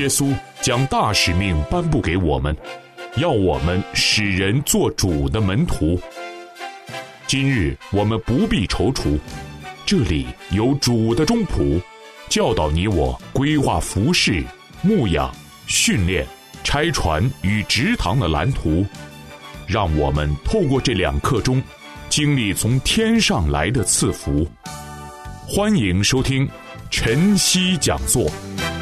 稣将大使命颁布给我们，要我们使人做主的门徒。今日我们不必踌躇，这里有主的中仆，教导你我规划服事、牧养、训练、拆船与植堂的蓝图，让我们透过这2课中经历从天上来的赐福。欢迎收听晨曦讲座。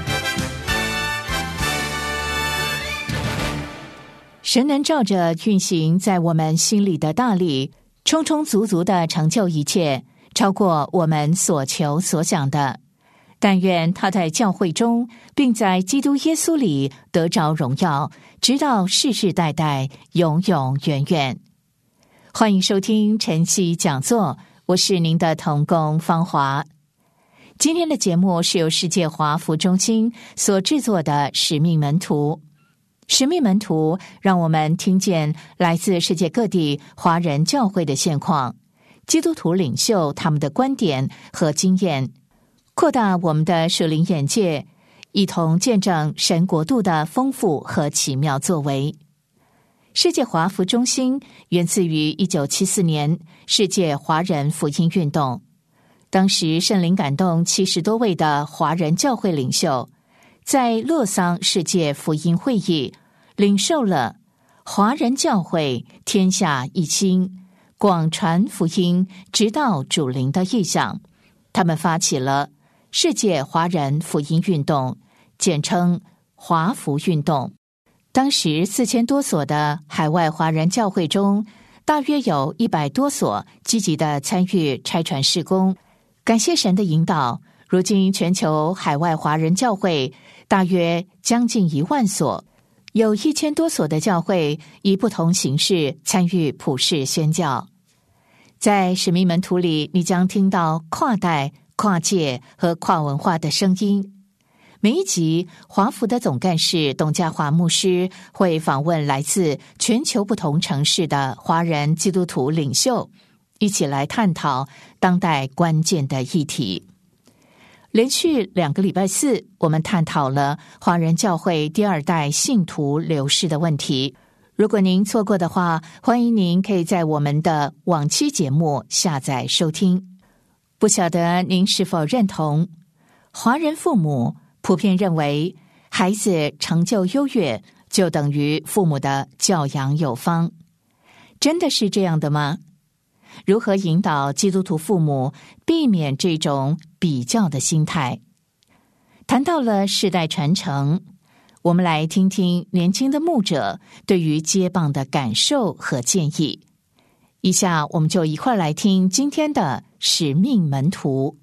神能照着运行在我们心里的大力，充充足足地成就一切，超过我们所求所想的。但愿他在教会中，并在基督耶稣里得着荣耀，直到世世代代，永永远远。欢迎收听晨曦讲座，我是您的同工芳华。今天的节目是由世界华福中心所制作的使命门徒。使命门徒让我们听见来自世界各地华人教会的现况，基督徒领袖他们的观点和经验，扩大我们的属灵眼界，一同见证神国度的丰富和奇妙作为。世界华福中心源自于1974年世界华人福音运动，当时圣灵感动70多位的华人教会领袖，在洛桑世界福音会议领受了华人教会天下一心，广传福音直到主灵的意向。他们发起了世界华人福音运动，简称华福运动。当时4000多所的海外华人教会中，大约有100多所积极地参与拆船事工。感谢神的引导，如今全球海外华人教会大约将近1万所，有1000多所的教会以不同形式参与普世宣教。在使命门徒里，你将听到跨代、跨界和跨文化的声音。每一集，华福的总干事董家华牧师会访问来自全球不同城市的华人基督徒领袖，一起来探讨当代关键的议题。连续2个礼拜四，我们探讨了华人教会第2代信徒流失的问题。如果您错过的话，欢迎您可以在我们的往期节目下载收听。不晓得您是否认同，华人父母普遍认为孩子成就优越就等于父母的教养有方，真的是这样的吗？如何引导基督徒父母避免这种比较的心态？谈到了世代传承，我们来听听年轻的牧者对于接棒的感受和建议。以下我们就一块来听今天的使命门徒。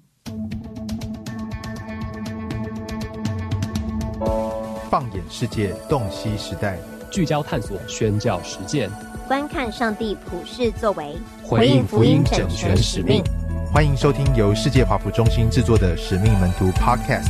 放眼世界，洞悉时代， 聚焦探索宣教实践， 观看上帝普世作为， 回应福音整全使命。 欢迎收听由世界华福中心制作的使命门徒 Podcast。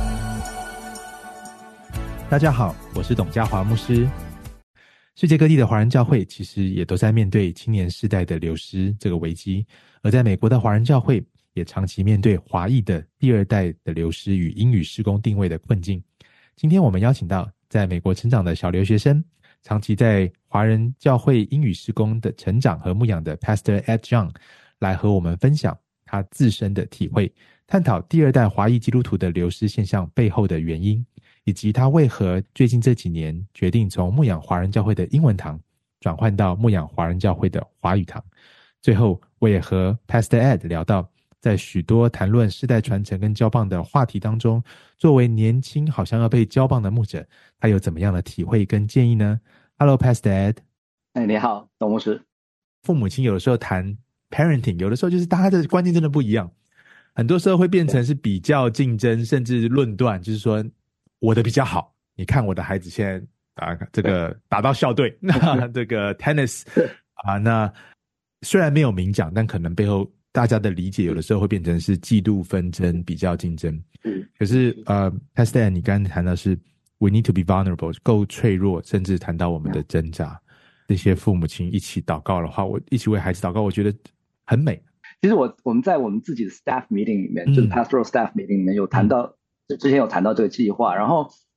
大家好，我是董家华牧师。世界各地的华人教会其实也都在面对青年世代的流失这个危机，而在美国的华人教会也长期面对华裔的第2代的流失与英语事工定位的困境。今天我们邀请到在美国成长的小留学生，长期在华人教会英语事工的成长和牧养的 Pastor Ed Young 来和我们分享他自身的体会，探讨第2代华裔基督徒的流失现象背后的原因，以及他为何最近这几年决定从牧养华人教会的英文堂转换到牧养华人教会的华语堂。最后我也和 Pastor Ed 聊到，在许多谈论世代传承跟交棒的话题当中，作为年轻好像要被交棒的牧者，他有怎么样的体会跟建议呢？ Hello Pastor Ed。 你好董牧师。 父母亲有的时候谈 parenting， 有的时候就是大家的观念真的不一样，很多时候会变成是比较竞争，甚至论断，就是说我的比较好，你看我的孩子现在这个打到校队，那这个 tennis 那虽然没有明讲，但可能背后大家的理解有的时候会变成是嫉妒纷争，比较竞争。可是Pastor Ed 你刚才谈到是 we need to be vulnerable， 够脆弱，甚至谈到我们的挣扎，这些父母亲一起祷告的话，我一起为孩子祷告，我觉得很美。 其实我们在我们自己的 staff meeting 里面，就是 pastoral staff meeting 里面有谈到，之前有谈到这个计划，然后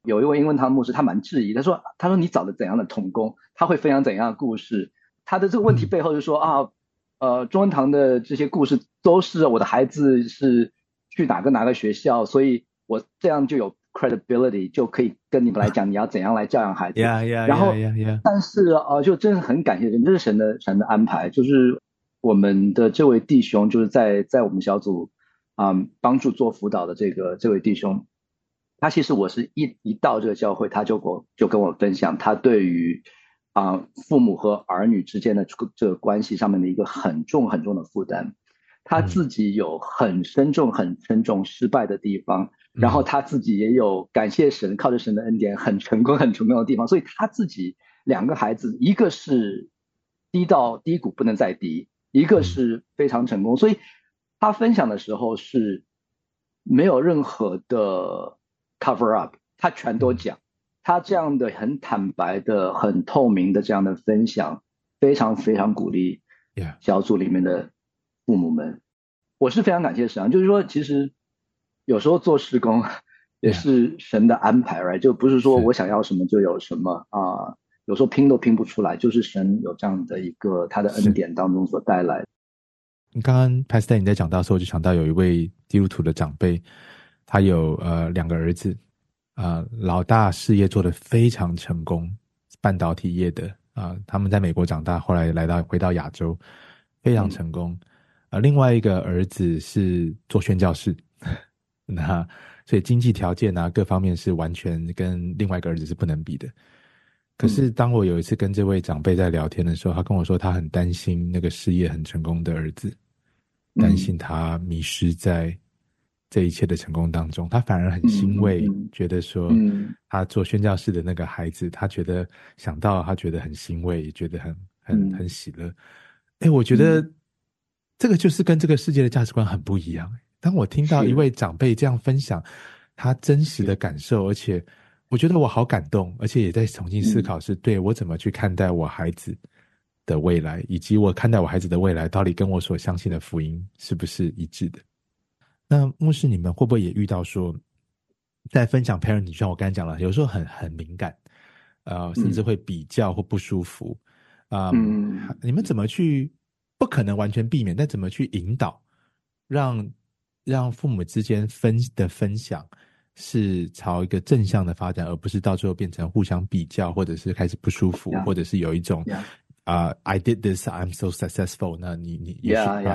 有一位英文堂牧师，他蛮质疑，他说你找的怎样的同工，他会分享怎样的故事，他的这个问题背后就是说中文堂的这些故事都是我的孩子是去哪个学校，所以我这样就有 credibility， 就可以跟你们来讲你要怎样来教养孩子。然后但是就真的很感谢神，这是神的安排，就是我们的这位弟兄，就是在我们小组帮助做辅导的这位弟兄，他其实我是一到这个教会，他就跟我分享他对于父母和儿女之间的这个关系上面的一个很重很重的负担。他自己有很深重失败的地方，然后他自己也有感谢神，靠着神的恩典很成功的地方，所以他自己2个孩子，一个是低到低谷不能再低，一个是非常成功，所以他分享的时候是没有任何的 cover up， 他全都讲，他这样的很坦白的很透明的这样的分享，非常非常鼓励小组里面的父母们。我是非常感谢神，就是说其实有时候做事工也是神的安排 right？ 就不是说我想要什么就有什么有时候拼都拼不出来，就是神有这样的一个他的恩典当中所带来的。 你刚刚 Pastor 你在讲到的时候，我就想到有一位基督徒的长辈，他有2个儿子，老大事业做得非常成功，半导体业的他们在美国长大，后来回到亚洲，非常成功。另外一个儿子是做宣教士，那所以经济条件各方面是完全跟另外一个儿子是不能比的。可是当我有一次跟这位长辈在聊天的时候，他跟我说他很担心那个事业很成功的儿子，担心他迷失在这一切的成功当中，他反而很欣慰，觉得说他做宣教士的那个孩子，他觉得想到他觉得很欣慰，也觉得很喜乐。我觉得这个就是跟这个世界的价值观很不一样。当我听到一位长辈这样分享他真实的感受，而且我觉得我好感动，而且也在重新思考是对我怎么去看待我孩子的未来，以及我看待我孩子的未来到底跟我所相信的福音是不是一致的。那牧师你们会不会也遇到说在分享 parenting， 像我刚才讲了，有时候很敏感甚至会比较或不舒服你们怎么去，不可能完全避免，但怎么去引导让父母之间分享是朝一个正向的发展，而不是到最后变成互相比较，或者是开始不舒服，或者是有一种I did this, I'm so successful， 那你 you should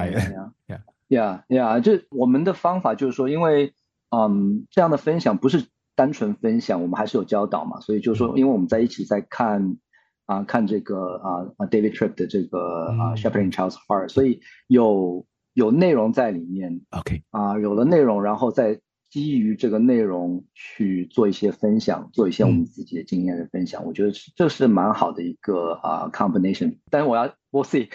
try。 就我们的方法就是说，因为这样的分享不是单纯分享，我们还是有教导嘛，所以就是说因为我们在一起在看这个David Tripp 的这个Shepherding Child's Heart， 所以有内容在里面 OK 有了内容，然后再基于这个内容去做一些分享，做一些我们自己的经验的分享，我觉得这是蛮好的一个combination， 但是we'll see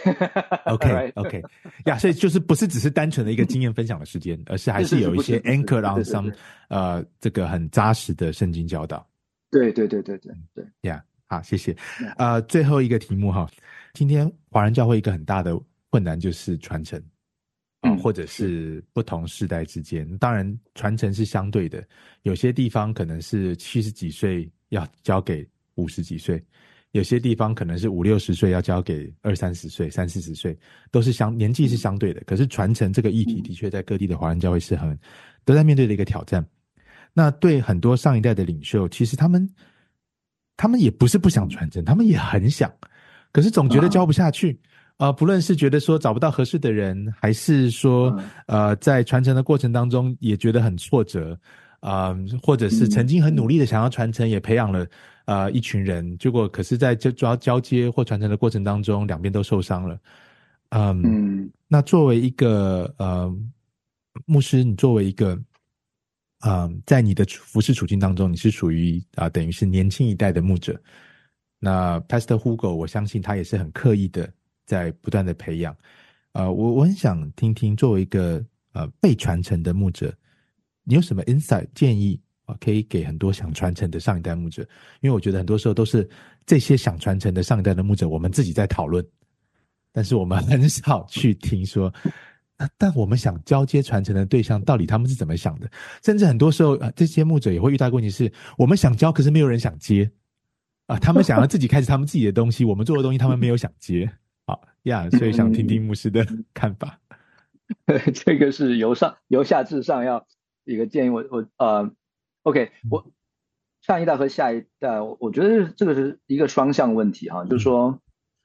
OK 所以就是不是只是单纯的一个经验分享的时间，而是还是有一些 anchor on some 这个很扎实的圣经教导。 对好，谢谢。最后一个题目哈，今天华人教会一个很大的困难就是传承或者是不同世代之间，当然传承是相对的，有些地方可能是70几岁要交给50几岁，有些地方可能是50、60岁要交给20、30岁、30、40岁，都是年纪是相对的。可是传承这个议题的确在各地的华人教会是都在面对的一个挑战。那对很多上一代的领袖，其实他们也不是不想传承，他们也很想，可是总觉得教不下去。不论是觉得说找不到合适的人，还是说在传承的过程当中也觉得很挫折，或者是曾经很努力的想要传承，也培养了一群人，结果可是在交接或传承的过程当中，两边都受伤了。那作为一个牧师，你作为一个在你的服事处境当中，你是属于等于是年轻一代的牧者。那 Pastor Hugo 我相信他也是很刻意的在不断的培养。我很想听听作为一个被传承的牧者，你有什么 insight 建议可以给很多想传承的上一代牧者？因为我觉得很多时候都是这些想传承的上一代的牧者，我们自己在讨论，但是我们很少去听说但我们想交接传承的对象到底他们是怎么想的？甚至很多时候这些牧者也会遇到一个问题是，我们想教，可是没有人想接他们想要自己开始他们自己的东西，我们做的东西他们没有想接。好呀，所以想听听牧师的看法。 这个是由下至上要一个建议。OK， 我上一代和下一代，我觉得这个是一个双向问题哈，就是说，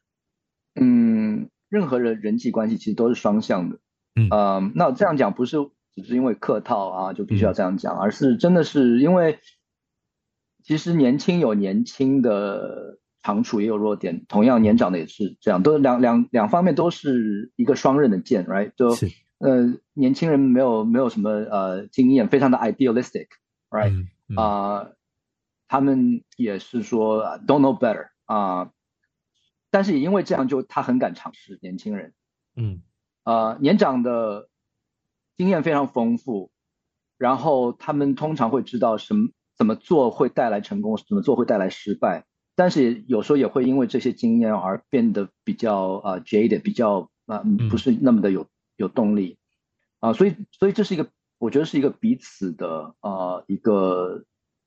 任何人际关系其实都是双向的。那这样讲不是只是因为客套啊，就必须要这样讲，而是真的是因为其实年轻有年轻的长处，也有弱点，同样年长的也是这样，都两方面都是一个双刃的剑 ，right？ 就年轻人没有什么经验，非常的 idealistic，right？他们也是说don't know better 但是也因为这样，就他很敢尝试，年轻人，年长的经验非常丰富，然后他们通常会知道怎么做会带来成功，怎么做会带来失败，但是有时候也会因为这些经验而变得比较jaded， 比较不是那么的有动力所以这是一个，我觉得是一个彼此的一个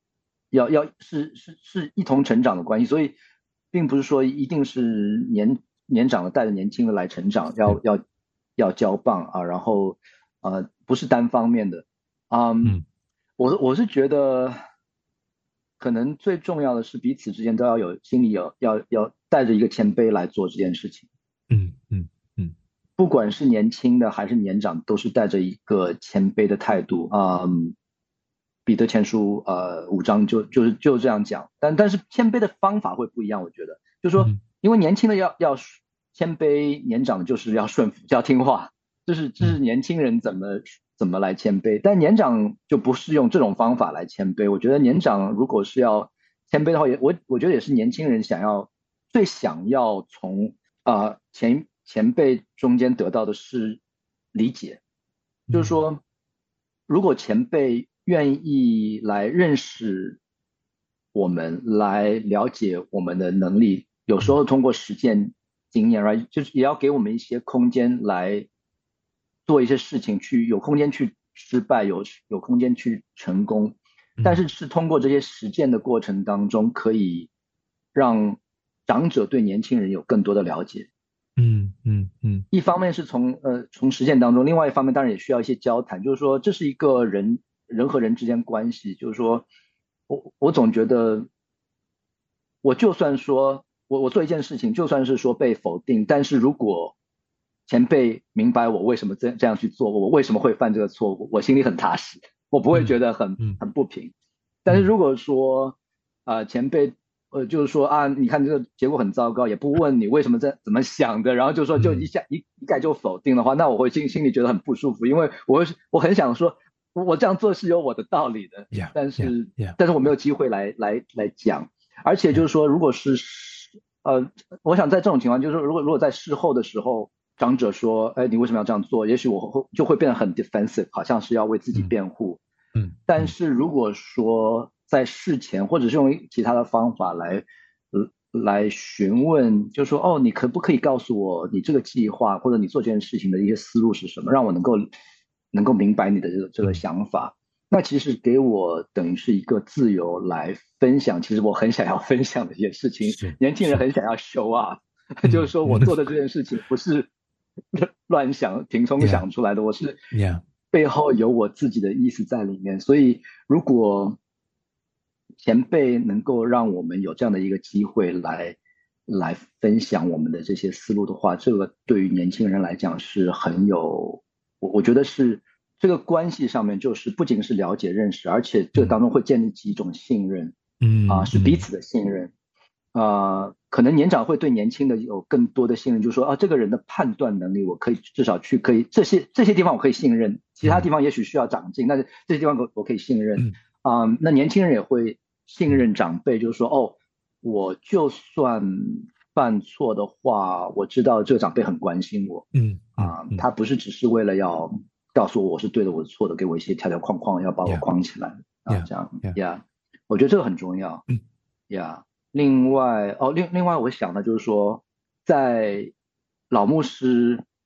是一同成长的关系，所以并不是说一定是年长的带着年轻的来成长，要交棒然后不是单方面的我是觉得可能最重要的是彼此之间都要有心里要带着一个谦卑来做这件事情。不管是年轻的还是年长，都是带着一个谦卑的态度彼得前书5章就这样讲，但是谦卑的方法会不一样，我觉得就是说因为年轻的要谦卑，年长的就是要顺服，就要听话，这是年轻人怎么来谦卑，但年长就不是用这种方法来谦卑。我觉得年长如果是要谦卑的话，我觉得也是年轻人最想要从前辈中间得到的是理解，就是说如果前辈愿意来认识我们，来了解我们的能力，有时候通过实践经验 right， 就是也要给我们一些空间来做一些事情，有空间去失败，有空间去成功，但是通过这些实践的过程当中，可以让长者对年轻人有更多的了解。一方面是从实践当中，另外一方面当然也需要一些交谈，就是说这是一个人和人之间关系，就是说我总觉得我就算说我做一件事情，就算是说被否定，但是如果前辈明白我为什么这样去做，我为什么会犯这个错误，我心里很踏实，我不会觉得很不平。但是如果说前辈就是说你看这个结果很糟糕，也不问你为什么怎么想的，然后就说就一概就否定的话，那我会心里觉得很不舒服，因为我很想说我这样做是有我的道理的，但是我没有机会来讲。而且就是说如果是我想在这种情况，就是说如果在事后的时候长者说你为什么要这样做，也许我就会变得很 defensive， 好像是要为自己辩护。但是如果说在事前或者是用其他的方法来询问，就说你可不可以告诉我你这个计划或者你做这件事情的一些思路是什么，让我能够明白你的这个想法，那其实给我等于是一个自由来分享其实我很想要分享的一些事情。年轻人很想要 show up， 就是说我做的这件事情不是乱想凭空想出来的，我是背后有我自己的意思在里面。所以如果前辈能够让我们有这样的一个机会来分享我们的这些思路的话，这个对于年轻人来讲是很有，我觉得是这个关系上面就是不仅是了解认识，而且这当中会建立起一种信任，是彼此的信任。可能年长会对年轻的有更多的信任，就是说这个人的判断能力我可以至少可以这些地方我可以信任，其他地方也许需要长进，但是这些地方我可以信任。那年轻人也会信任长辈，就是说我就算犯错的话，我知道这个长辈很关心我，他不是只是为了要告诉我是对的，我是错的，给我一些条条框框要把我框起来这样我觉得这个很重要。另外我想的就是说，在老牧师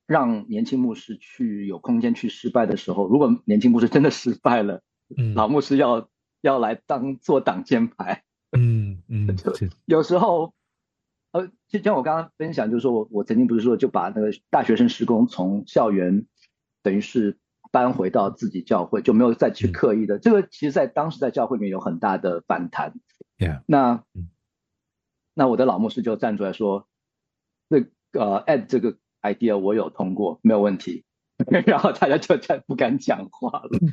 让年轻牧师去有空间去失败的时候，如果年轻牧师真的失败了，老牧师要来做挡箭牌。就有时候就像我刚刚分享，就是说我曾经不是说就把那个大学生事工从校园等于是搬回到自己教会，就没有再去刻意的，这个其实在当时在教会里面有很大的反弹。那我的老牧师就站出来说，add 这个 idea 我有通过，没有问题。然后大家就再不敢讲话了。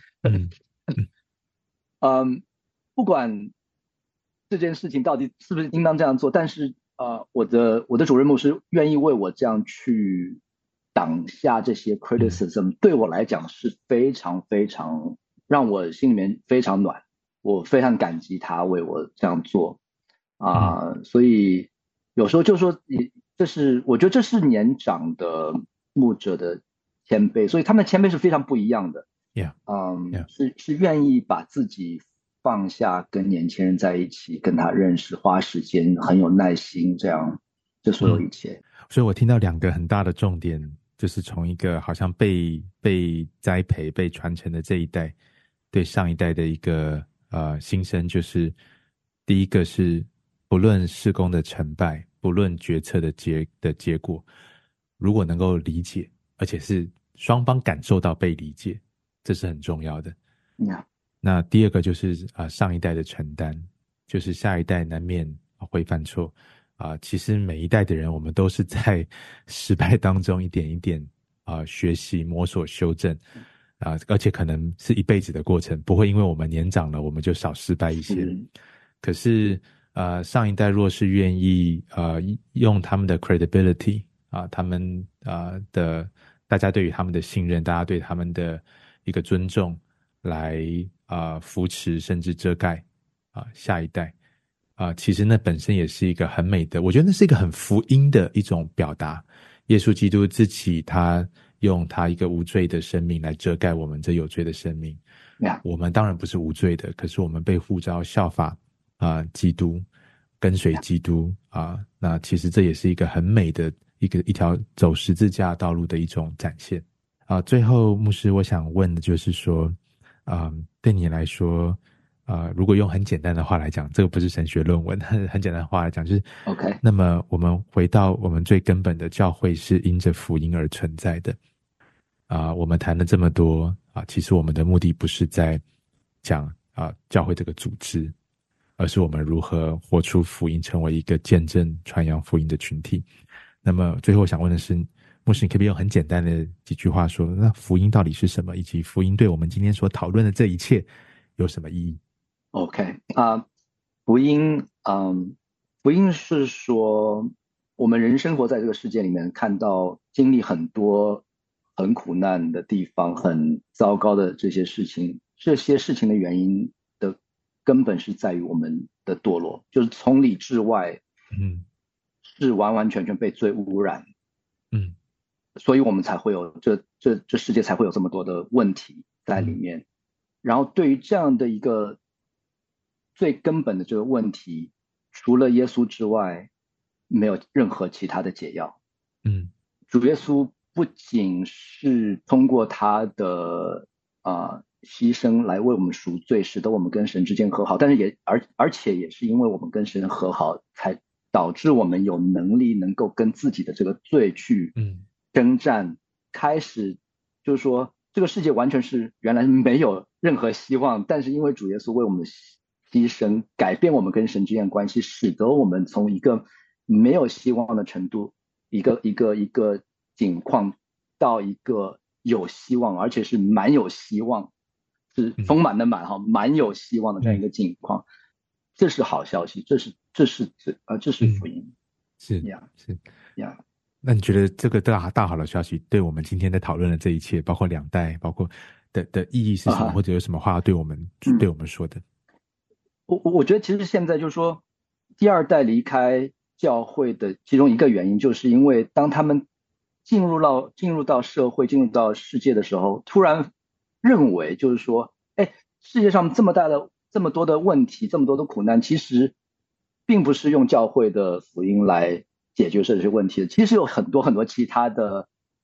不管这件事情到底是不是应当这样做，但是我的主任牧师愿意为我这样去挡下这些 criticism，对我来讲是非常非常让我心里面非常暖，我非常感激他为我这样做所以有时候就说我觉得这是年长的牧者的谦卑，所以他们的谦卑是非常不一样的。是愿意把自己放下，跟年轻人在一起，跟他认识，花时间，很有耐心，这所有一切。 所以我听到2个很大的重点，就是从一个好像被栽培、被传承的这一代，对上一代的一个心声，就是第一个是不论事工的成败，不论决策的结果，如果能够理解，而且是双方感受到被理解，这是很重要的。那第二个就是上一代的承担，就是下一代难免会犯错其实每一代的人，我们都是在失败当中一点一点学习、摸索、修正而且可能是一辈子的过程，不会因为我们年长了，我们就少失败一些。可是上一代若是愿意用他们的 credibility 他们的大家对于他们的信任，大家对他们的一个尊重来扶持甚至遮盖下一代其实那本身也是一个很美的，我觉得那是一个很福音的一种表达。耶稣基督自己他用他一个无罪的生命来遮盖我们这有罪的生命我们当然不是无罪的，可是我们被呼召效法基督，跟随基督那其实这也是一个很美的一条走十字架道路的一种展现最后牧师我想问的就是说对你来说如果用很简单的话来讲，这个不是神学论文，很简单的话来讲就是 OK。 那么我们回到我们最根本的，教会是因着福音而存在的我们谈了这么多其实我们的目的不是在讲教会这个组织，而是我们如何活出福音，成为一个见证传扬福音的群体。那么最后我想问的是，牧师你可不可以用很简单的几句话说，那福音到底是什么，以及福音对我们今天所讨论的这一切有什么意义？ OK 福音是说我们人生活在这个世界里面，看到经历很多很苦难的地方，很糟糕的这些事情，这些事情的原因的根本是在于我们的堕落，就是从里至外是完完全全被罪污染所以我们才会有这世界才会有这么多的问题在里面然后对于这样的一个最根本的这个问题，除了耶稣之外没有任何其他的解药主耶稣不仅是通过他的牺牲来为我们赎罪，使得我们跟神之间和好，但是而且也是因为我们跟神和好，才导致我们有能力能够跟自己的这个罪去征战开始就是说这个世界完全是原来没有任何希望，但是因为主耶稣为我们牺牲，改变我们跟神之间的关系，使得我们从一个没有希望的程度，一个境况到一个有希望，而且是蛮有希望，是丰满的蛮有希望的这样一个境况这是好消息，这是福音是那你觉得这个大好的消息对我们今天在讨论的这一切，包括两代，包括的意义是什么或者有什么话对我们说的？ 我觉得其实现在就是说第二代离开教会的其中一个原因，就是因为当他们进入到社会，进入到世界的时候，突然认为就是说世界上这么多的问题，这么多的苦难，其实并不是用教会的福音来解决这些问题的，其实有很多很多其他的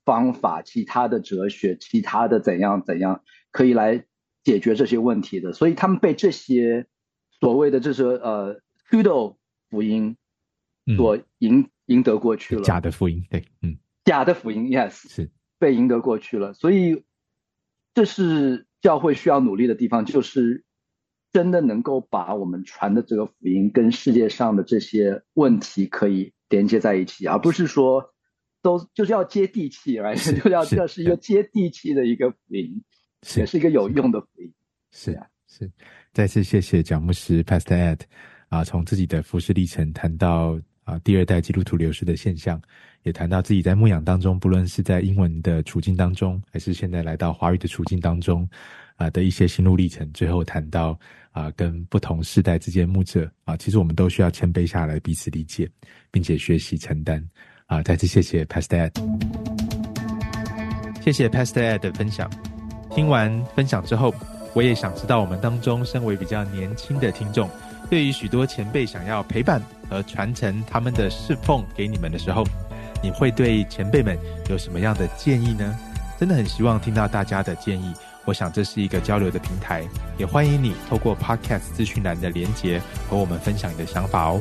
方法、其他的哲学、其他的怎样可以来解决这些问题的。所以他们被这些所谓的这些pseudo 福音所赢得过去了， 假的福音，对， 假的福音 ，yes， 是被赢得过去了。所以这是教会需要努力的地方，就是真的能够把我们传的这个福音跟世界上的这些问题可以连接在一起，而不是说就是要接地气， right？ 这是一个接地气的一个福音，也是一个有用的福音。 是，再次谢谢蒋牧师 Pastor Ed 从自己的服事历程谈到第二代基督徒流失的现象，也谈到自己在牧养当中，不论是在英文的处境当中，还是现在来到华语的处境当中的一些心路历程。最后谈到跟不同世代之间牧者其实我们都需要谦卑下来，彼此理解，并且学习承担。再次谢谢 Pastor Ed， 谢谢 Pastor Ed 的分享。听完分享之后，我也想知道我们当中身为比较年轻的听众，对于许多前辈想要陪伴和传承他们的侍奉给你们的时候，你会对前辈们有什么样的建议呢？真的很希望听到大家的建议，我想这是一个交流的平台，也欢迎你透过 Podcast 资讯栏的连结和我们分享你的想法哦。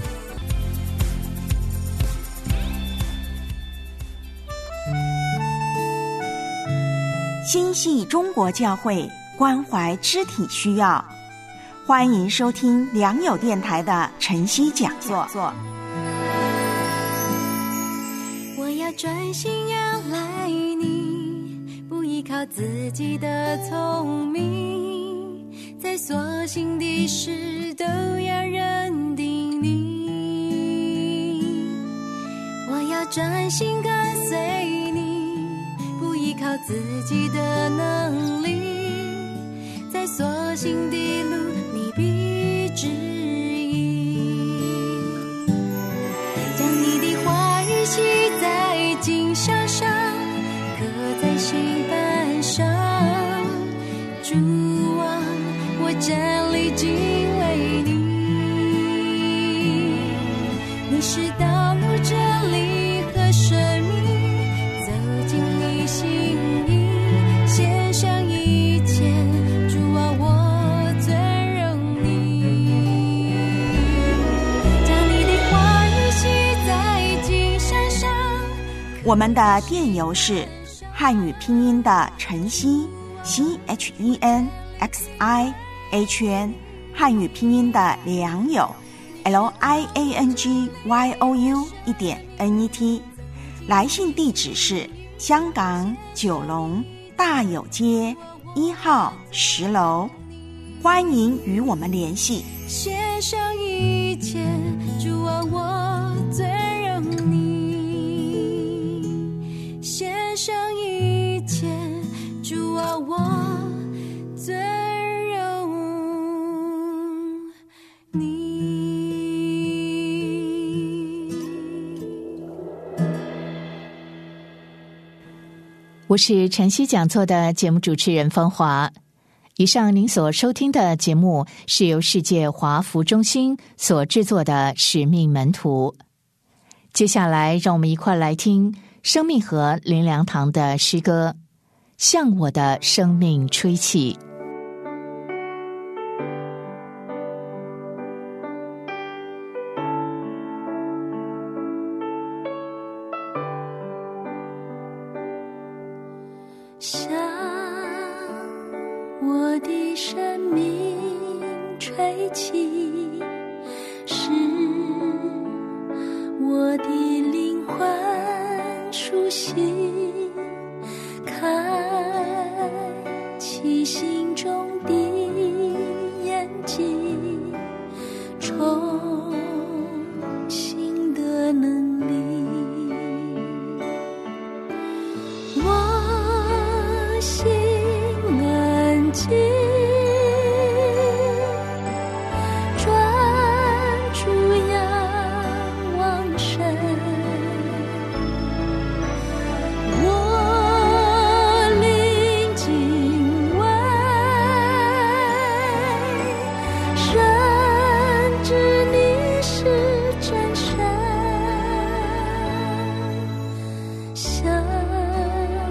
心系中国教会，关怀肢体需要，欢迎收听良友电台的晨曦讲座。 我要专心仰赖你，不依靠自己的聪明，在所行的事都要认定你。我要专心跟随你，不依靠自己的能力，在所行的路你必指引。将你的话语写在经上，刻在心板上。主啊，我站立敬畏你，你是道路真理和生命，走进你心意，献上一切，主啊，我尊荣你。将你的话语写在经上。 我们的电邮是汉语拼音的晨曦 CHENXIHN， 汉语拼音的良友 LIANGYOU.NET。 来信地址是香港九龙大有街1号10楼，欢迎与我们联系。 献上一切，主啊，我尊荣你。献上一切，主啊，我尊荣你。 我是晨曦讲座的节目主持人芳华。以上您所收听的节目是由世界华福中心所制作的使命门徒。接下来让我们一块来听生命河林良堂的诗歌，向我的生命吹气。 向我的生命吹气，使我的灵魂苏醒，开启心中的眼睛，重新的能力。我心安静，专注仰望神，我灵敬畏，深知你是真神。向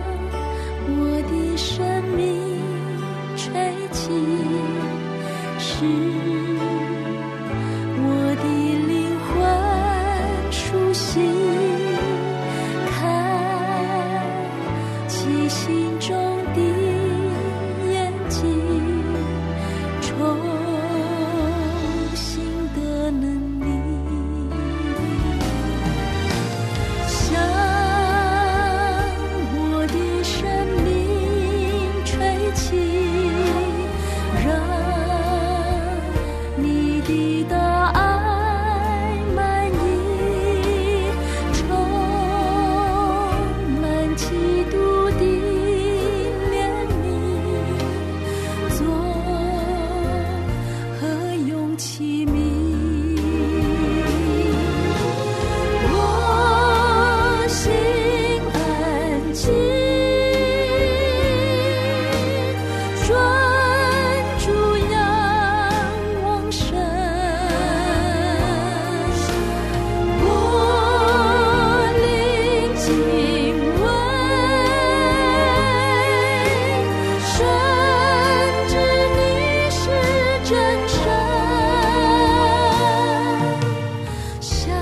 我的灵魂苏醒，开启心中的眼睛，重新的能力，向我的生命吹起，让你的大爱满溢，充满基督的怜悯，做何用其名？我心安静，专注仰望神，我灵敬畏，深知你是真神，向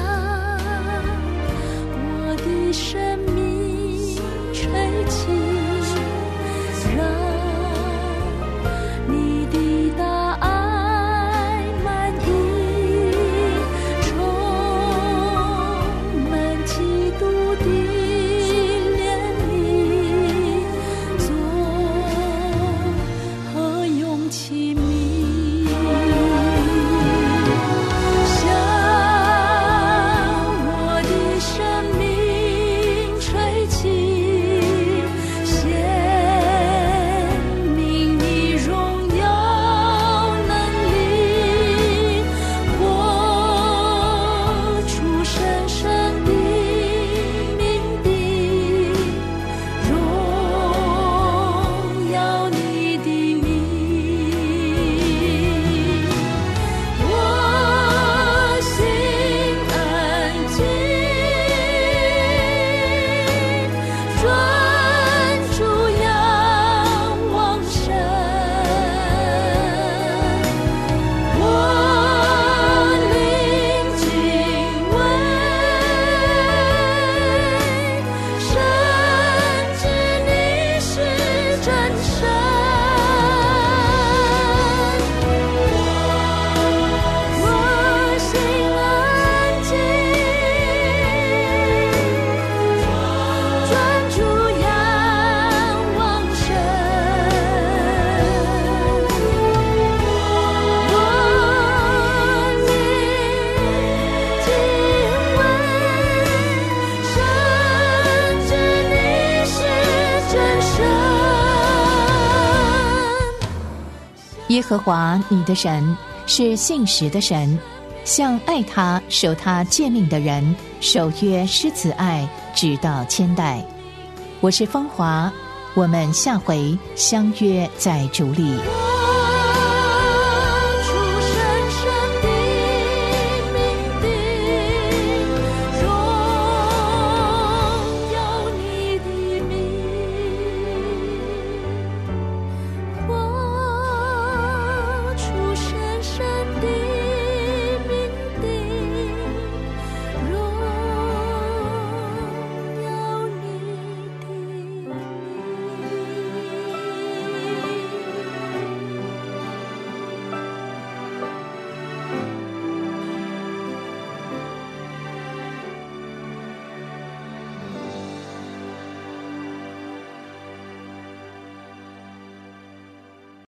我的生命吹起，让你的大爱满溢，充满基督的怜悯，做何用其名？向我的生命吹起，显明你荣耀能力，活出神圣的命定，荣耀你的名。我心安静，专注仰望神，我灵敬畏，深知你是真神，我心安静，专注仰望神，我灵敬畏，深知你是真神。 耶和华你的神是信实的神，向爱他守他诫命的人守约施慈爱，直到千代。我是芳华，我们下回相约在主里。